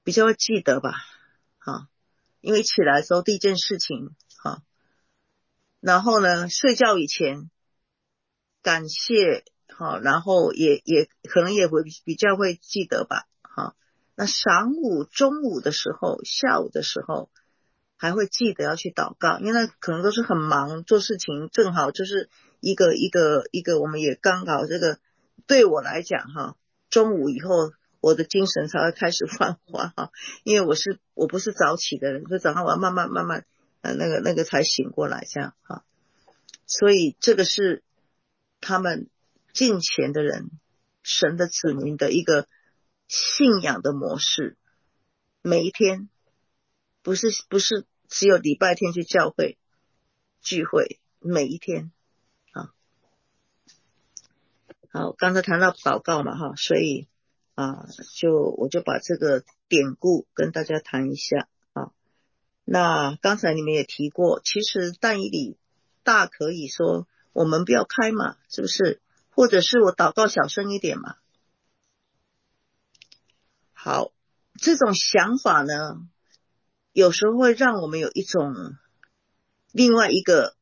比较会记得吧，因为起来的时候第一件事情，然后呢睡觉以前感谢，然后也可能也会比较会记得吧，那晌午中午的时候下午的时候还会记得要去祷告，因为那可能都是很忙做事情，正好就是一个我们也刚好这个对我来讲中午以后我的精神才会开始焕发因为我不是早起的人，所以早上我要慢慢那个才醒过来这样所以这个是他们敬虔的人神的子民的一个信仰的模式，每一天不是只有礼拜天去教会聚会，每一天好，刚才谈到祷告嘛所以我就把这个典故跟大家谈一下那刚才你们也提过，其实但以理大可以说我们不要开嘛，是不是？或者是我祷告小声一点嘛。好，这种想法呢有时候会让我们有一种另外一个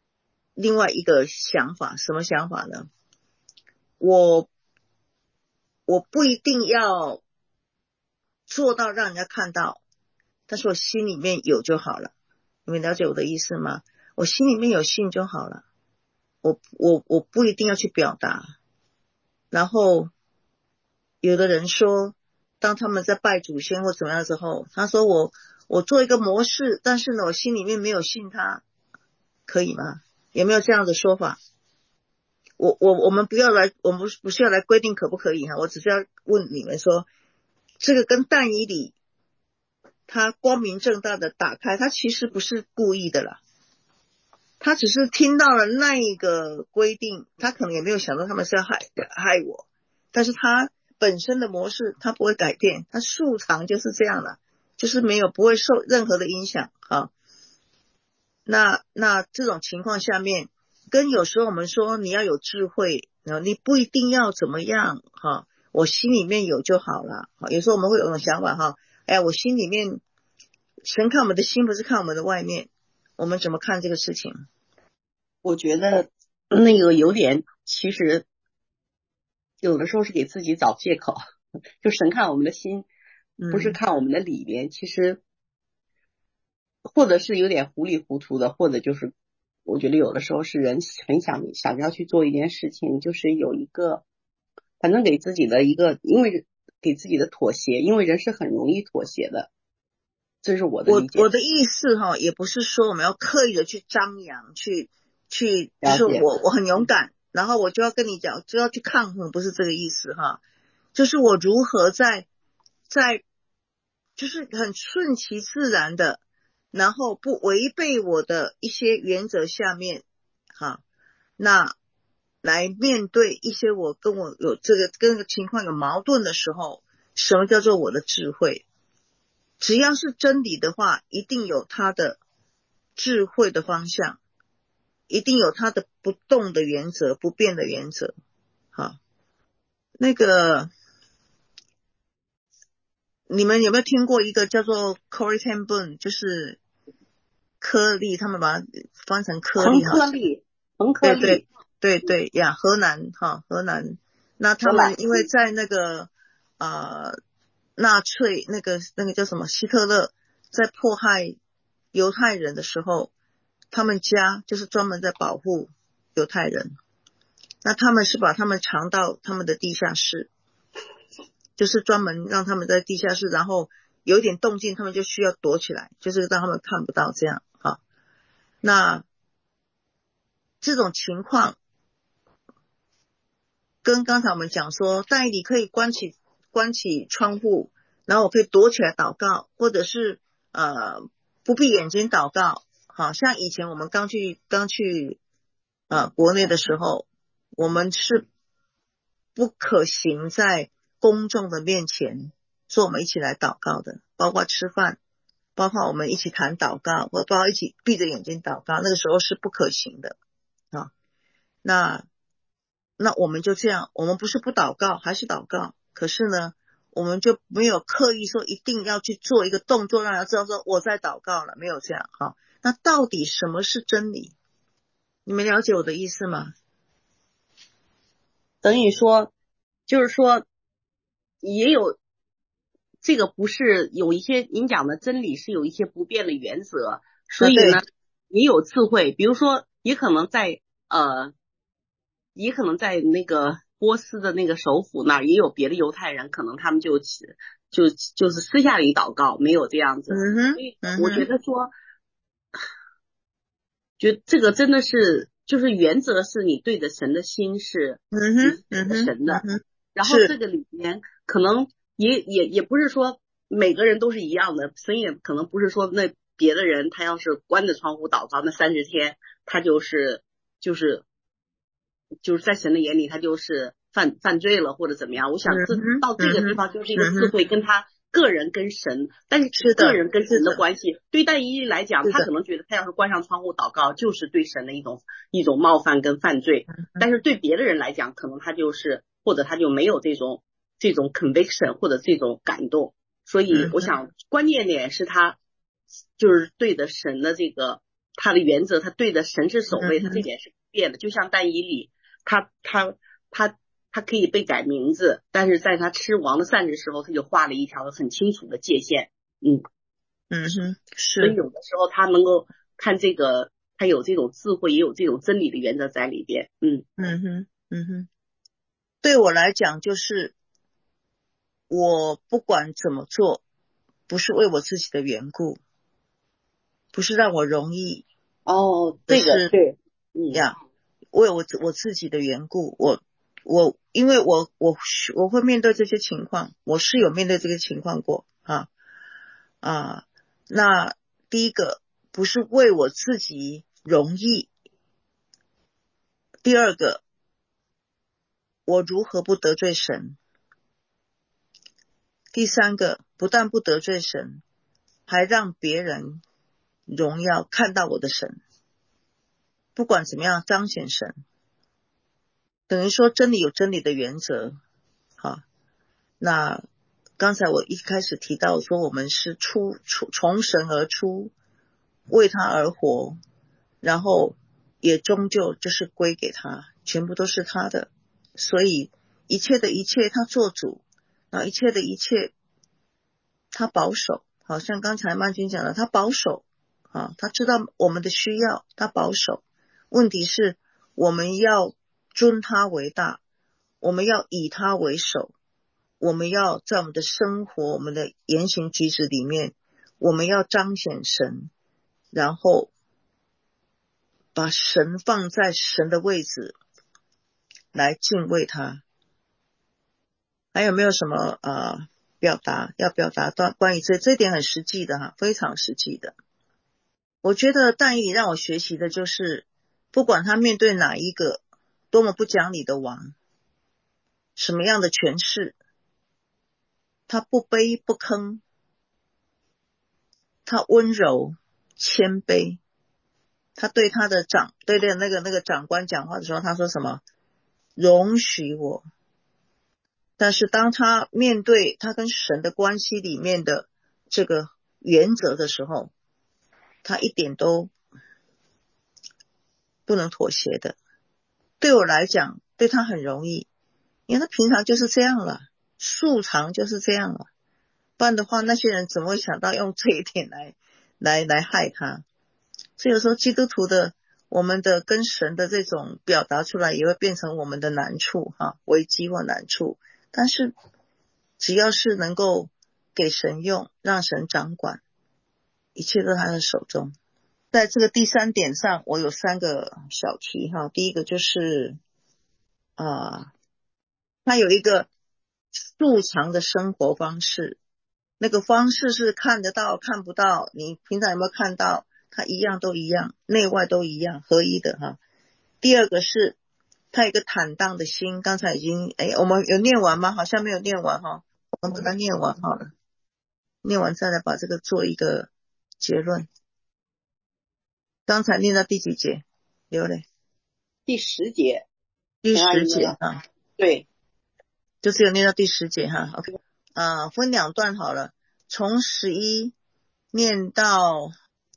想法，什么想法呢？我不一定要做到让人家看到，但是我心里面有就好了。你们了解我的意思吗？我心里面有信就好了，我不一定要去表达。然后有的人说当他们在拜祖先或怎么样之后，他说我做一个模式，但是呢我心里面没有信他，可以吗？有没有这样的说法？我们不要来，我们不是要来规定可不可以我只是要问你们说，这个跟但以理他光明正大的打开，他其实不是故意的啦，他只是听到了那一个规定，他可能也没有想到他们是要害我，但是他本身的模式他不会改变，他素常就是这样了，就是不会受任何的影响那这种情况下面，跟有时候我们说你要有智慧，你不一定要怎么样我心里面有就好了有时候我们会有种想法我心里面，神看我们的心不是看我们的外面，我们怎么看这个事情？ 我觉得那个有点，其实有的时候是给自己找借口，就神看我们的心，不是看我们的里边，其实或者是有点糊里糊涂的，或者就是我觉得有的时候是人很想要去做一件事情，就是有一个反正给自己的一个，因为给自己的妥协，因为人是很容易妥协的，这是我的理解。 我的意思也不是说我们要刻意的去张扬，去就是我很勇敢，然后我就要跟你讲，就要去抗衡，不是这个意思就是我如何在就是很顺其自然的，然后不违背我的一些原则下面那来面对一些跟我有这个情况有矛盾的时候，什么叫做我的智慧？只要是真理的话，一定有它的智慧的方向，一定有它的不动的原则，不变的原则那个你们有没有听过一个叫做 Corrie ten Boom， 就是颗粒，他们把它翻成颗粒彭颗粒对呀，河南那他们因为在那个纳粹那个叫什么希特勒在迫害犹太人的时候，他们家就是专门在保护犹太人，那他们是把他们藏到他们的地下室，就是专门让他们在地下室，然后有一点动静他们就需要躲起来，就是让他们看不到这样那这种情况跟刚才我们讲说但以理可以关起窗户，然后我可以躲起来祷告，或者是不闭眼睛祷告像以前我们刚去国内的时候，我们是不可行在公众的面前说我们一起来祷告的，包括吃饭，包括我们一起谈祷告，或包括一起闭着眼睛祷告，那个时候是不可行的那我们就这样，我们不是不祷告，还是祷告，可是呢我们就没有刻意说一定要去做一个动作让他知道说我在祷告了，没有这样哈。那到底什么是真理？你们了解我的意思吗？ 等于说就是说也有这个不是有一些您讲的真理是有一些不变的原则，所以呢也有智慧，比如说也可能在那个波斯的那个首府那儿也有别的犹太人，可能他们就是私下里祷告，没有这样子。所以我觉得说觉得这个真的是就是原则是你对着神的心是神的，然后这个里面可能也不是说每个人都是一样的，神也可能不是说那别的人他要是关着窗户祷告那30天他就是在神的眼里他就是犯罪了或者怎么样。我想到这个地方就是一个智慧跟他个人跟神，但是个人跟神的关系，对但以理来讲，他可能觉得他要是关上窗户祷告就是对神的一种冒犯跟犯罪，但是对别的人来讲，可能他就是或者他就没有这种 conviction 或者这种感动。所以我想关键点是他就是对的神的这个他的原则，他对的神是守卫，他这点是不变的。就像但以理他可以被改名字，但是在他吃王的膳食时候，他就画了一条很清楚的界限。 是。 所以有的时候他能够看这个，他有这种智慧，也有这种真理的原则在里边。 对我来讲，就是我不管怎么做，不是为我自己的缘故，不是让我容易。 这个对， 为我自己的缘故，因为我会面对这些情况，我是有面对这个情况过那第一个不是为我自己容易，第二个我如何不得罪神，第三个不但不得罪神，还让别人荣耀看到我的神，不管怎么样彰显神，等于说真理有真理的原则。那刚才我一开始提到说我们是从神而出，为他而活，然后也终究就是归给他，全部都是他的，所以一切的一切他做主，然后一切的一切他保守，好像刚才曼君讲的，他保守他知道我们的需要，他保守。问题是我们要尊他为大，我们要以他为首，我们要在我们的生活，我们的言行举止里面，我们要彰显神，然后把神放在神的位置来敬畏他。还有没有什么要表达到关于这点很实际的非常实际的。我觉得但以理让我学习的就是，不管他面对哪一个多么不讲理的王，什么样的权势，他不卑不吭，他温柔谦卑。他对他的对那个长官讲话的时候，他说什么？容许我。但是当他面对他跟神的关系里面的这个原则的时候，他一点都不能妥协的。对我来讲，对他很容易，因为他平常就是这样了，素常就是这样了，不然的话那些人怎么会想到用这一点来害他。所以有时候基督徒的我们的跟神的这种表达出来，也会变成我们的难处危机或难处。但是只要是能够给神用，让神掌管，一切都在他的手中。在这个第3点上，我有3个小题第一个就是他有一个素常的生活方式，那个方式是看得到看不到，你平常有没有看到，他一样都一样，内外都一样，合一的第二个是他有一个坦荡的心，刚才已经我们有念完吗？好像没有念完我们把它念完好了，念完再来把这个做一个结论。刚才念到第几节？刘磊， 第10节。 第10节对， 就只有念到第10节OK。 分两段好了，从11念到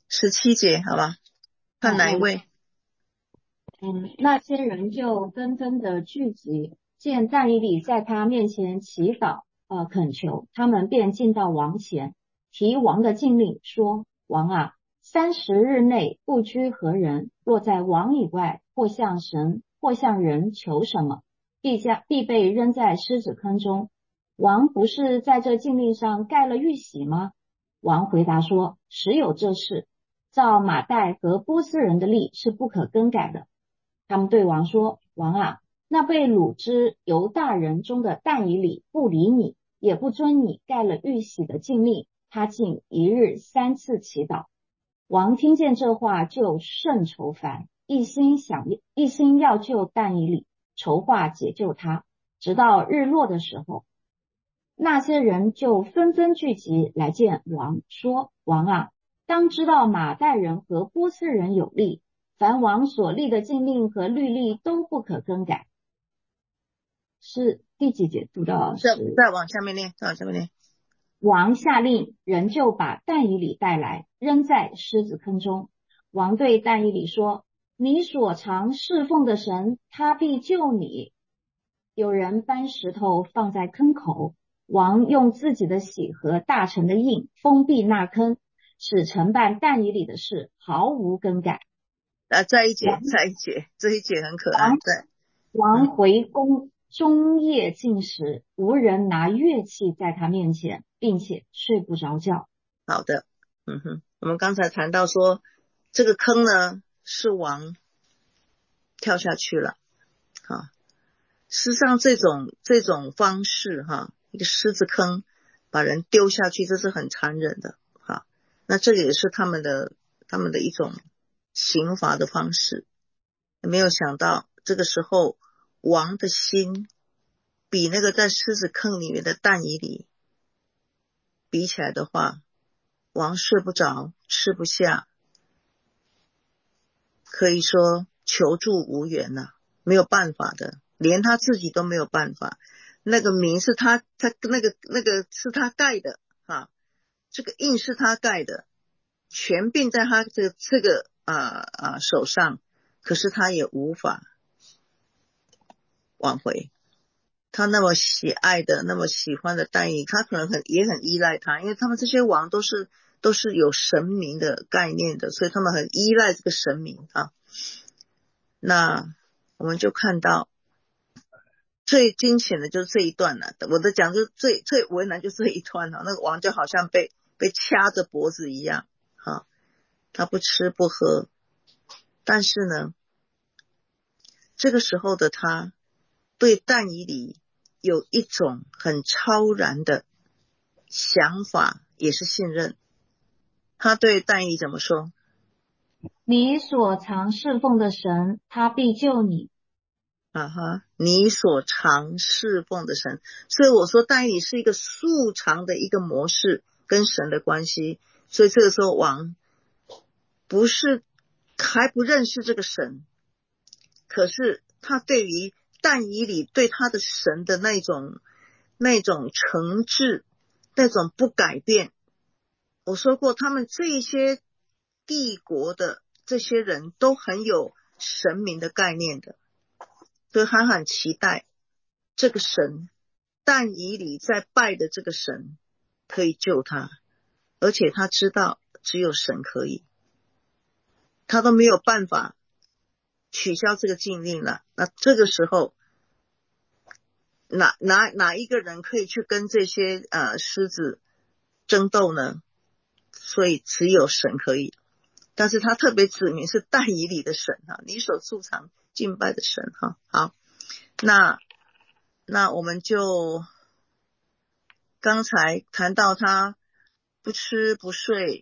17节，好吧？看哪一位？ 那些人就纷纷的聚集，见但以理在他面前祈祷，恳求，他们便进到王前，提王的禁令，说：王啊，30日内不拘何人，若在王以外，或向神，或向人求什么，必被扔在狮子坑中。王不是在这禁令上盖了玉玺吗？王回答说：实有这事，照马代和波斯人的例是不可更改的。他们对王说：王啊，那被掳之犹大人中的但以理不理你，也不遵你盖了玉玺的禁令，他竟一日3次祈祷。王听见这话就甚愁烦，一心要救但以理，筹划解救他。直到日落的时候，那些人就纷纷聚集来见王，说：王啊，当知道马代人和波斯人有例，凡王所立的禁令和律例都不可更改。是第几节读到？ 再往下面念， 王下令，人就把但以理带来，扔在狮子坑中。王对但以理说：你所常侍奉的神，他必救你。有人搬石头放在坑口，王用自己的玺和大臣的印封闭那坑，使承办但以理的事毫无更改。 再一节，这一节很可爱。对， 王回宫终夜禁食，无人拿乐器在他面前，并且睡不着觉。 好的，我们刚才谈到说，这个坑呢是王跳下去了，事实上这种方式一个狮子坑把人丢下去，这是很残忍的那这个也是他们的一种刑罚的方式。没有想到这个时候王的心比那个在狮子坑里面的但以理比起来的话，王睡不着，吃不下，可以说求助无援了，没有办法的，连他自己都没有办法。那个名是他那个是他盖的这个印是他盖的，权柄在他这个手上，可是他也无法挽回。他那么喜爱的那么喜欢的但以理，他可能也很依赖他，因为他们这些王都是有神明的概念的，所以他们很依赖这个神明那我们就看到最惊险的就是这一段了，我的讲就最为难就是这一段那个王就好像被掐着脖子一样他不吃不喝，但是呢这个时候的他对但以理有一种很超然的想法，也是信任。他对但以理怎么说？ 你所常侍奉的神，他必救你。 你所常侍奉的神。所以我说但以理是一个素常的一个模式跟神的关系，所以这个时候王还不认识这个神，可是他对于但以理对他的神的那种诚挚，那种不改变。我说过他们这些帝国的这些人都很有神明的概念的，所以他很期待这个神但以理在拜的这个神可以救他，而且他知道只有神可以，他都没有办法取消这个禁令了。那这个时候哪一个人可以去跟这些狮子争斗呢？所以只有神可以，但是他特别指明是但以理的神你所素常敬拜的神好，那我们就刚才谈到他不吃不睡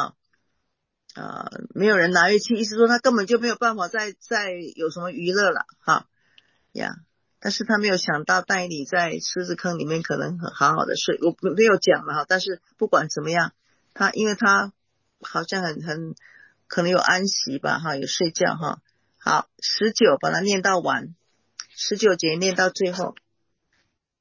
没有人拿乐器，意思说他根本就没有办法再有什么娱乐了但是他没有想到但以理在狮子坑里面可能很好好的睡，我没有讲了但是不管怎么样，因为他好像很可能有安息吧有睡觉好，19把它念到完，19节念到最后。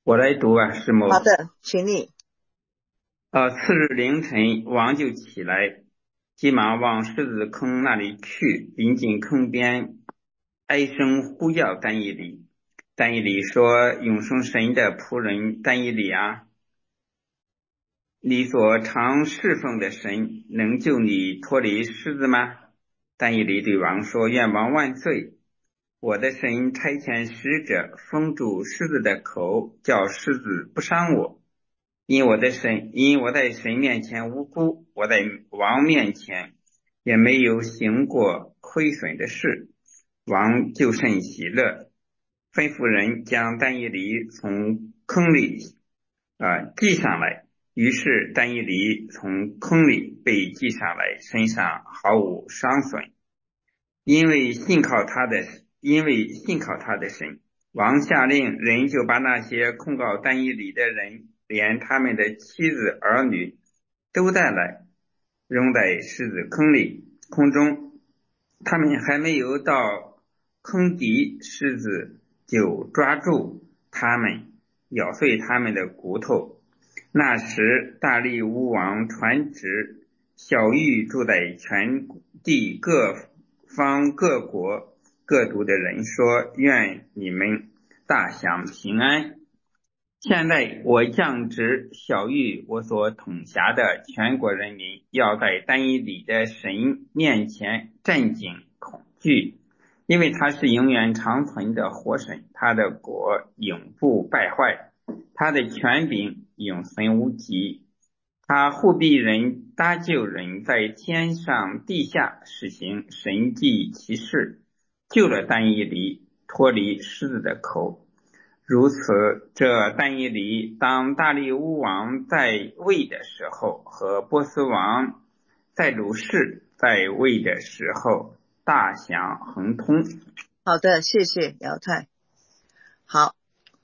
我来读啊，师母。 好的，请你。 次日凌晨，王就起来，急忙往狮子坑那里去，临近坑边，哀声呼叫但以理。但以理说：永生神的仆人但以理啊，你所常侍奉的神能救你脱离狮子吗？但以理对王说：愿王万岁！我的神差遣使者封住狮子的口，叫狮子不伤我。因我在神面前无辜，我在王面前也没有行过亏损的事。王就甚喜乐，吩咐人将但以理从坑里系上来。于是但以理从坑里被系上来，身上毫无伤损，因为信靠他的神。王下令，人就把那些控告但以理的人，连他们的妻子儿女都带来，扔在狮子空中。他们还没有到坑底，狮子就抓住他们，咬碎他们的骨头。那时大利乌王传旨，小谕住在全地各方各国各族的人说：愿你们大享平安。现在我降旨小谕我所统辖的全国人民，要在但以理的神面前镇静恐惧，因为他是永远长存的活神，他的国永不败坏，他的权柄永存无极。他护庇人，搭救人，在天上地下实行神迹奇事，救了但以理脱离狮子的口。如此，这但以理当大利乌王在位的时候，和波斯王塞鲁士在位的时候，大享亨通。 好的，谢谢姚太。好，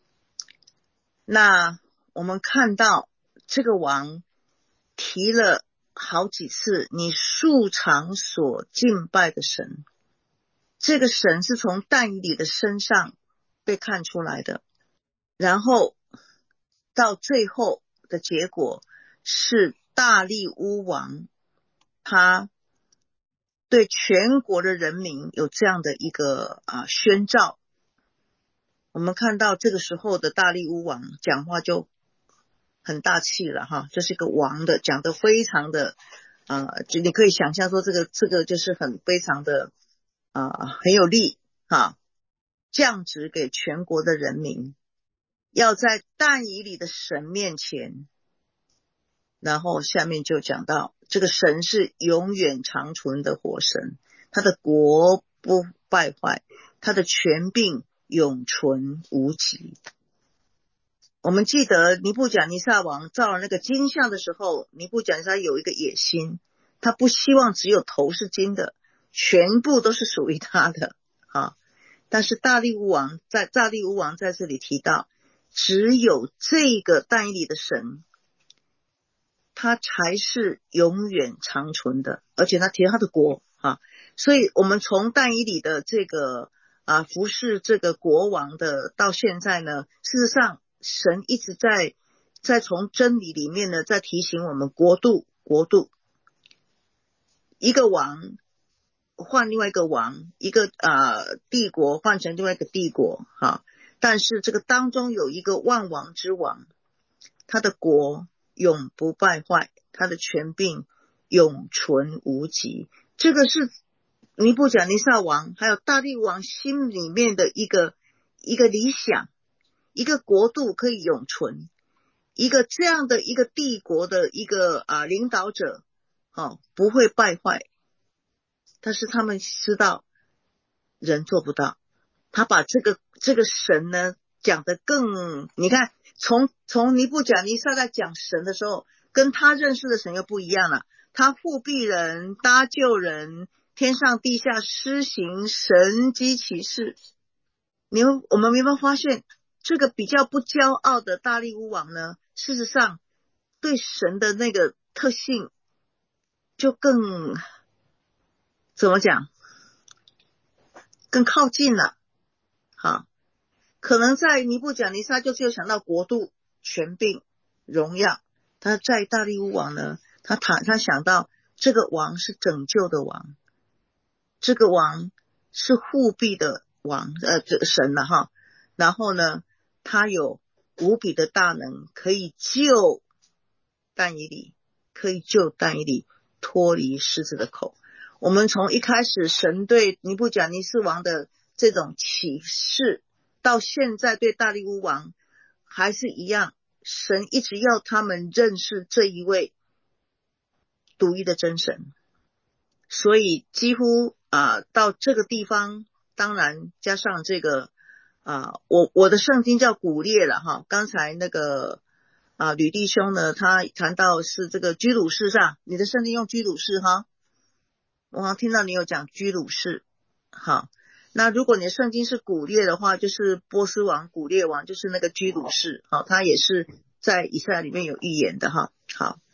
那我们看到这个王提了好几次你素常所敬拜的神，这个神是从但以理的身上被看出来的，然后到最后的结果是大利乌王他对全国的人民有这样的一个宣召。我们看到这个时候的大利乌王讲话就很大气了哈，这是个王的，讲得非常的就你可以想象说这个就是非常的很有力哈，降旨给全国的人民，要在但以理的神面前。然后下面就讲到这个神是永远长存的活神，他的国不败坏，他的权柄永存无极。我们记得尼布甲尼撒王造了那个金像的时候，尼布甲尼撒有一个野心，他不希望只有头是金的，全部都是属于他的但是大利乌王在这里提到，只有这个但以理的神他才是永远长存的，而且他提到他的国所以我们从但以理的这个服侍这个国王的到现在呢，事实上神一直在从真理里面呢在提醒我们国度，一个王换另外一个王，一个帝国换成另外一个帝国但是这个当中有一个万王之王，他的国永不败坏，他的权柄永存无极。这个是尼布甲尼撒王还有大利王心里面的一个理想，一个国度可以永存，一个这样的一个帝国的一个领导者不会败坏。但是他们知道人做不到，他把这个神呢讲得更，你看从尼布甲尼撒在讲神的时候，跟他认识的神又不一样了。他护庇人，搭救人，天上地下施行神迹奇事。我们没有发现这个比较不骄傲的大利乌王呢，事实上对神的那个特性就更怎么讲，更靠近了可能在尼布甲尼撒就是有想到国度、权柄、荣耀。他在大利乌王呢，他想到这个王是拯救的王，这个王是护庇的王，神了哈。然后呢，他有无比的大能，可以救但以理，脱离狮子的口。我们从一开始神对尼布甲尼撒王的这种启示，到现在对大利乌王还是一样，神一直要他们认识这一位独一的真神。所以几乎到这个地方，当然加上这个我的圣经叫古列了哈。刚才那个吕弟兄呢，他谈到是这个居鲁士上，你的圣经用居鲁士哈，我好像听到你有讲居鲁士。好，那如果你的圣经是古列的话，就是波斯王古列王，就是那个居鲁士。好，他也是在以赛亚里面有预言的哈。好，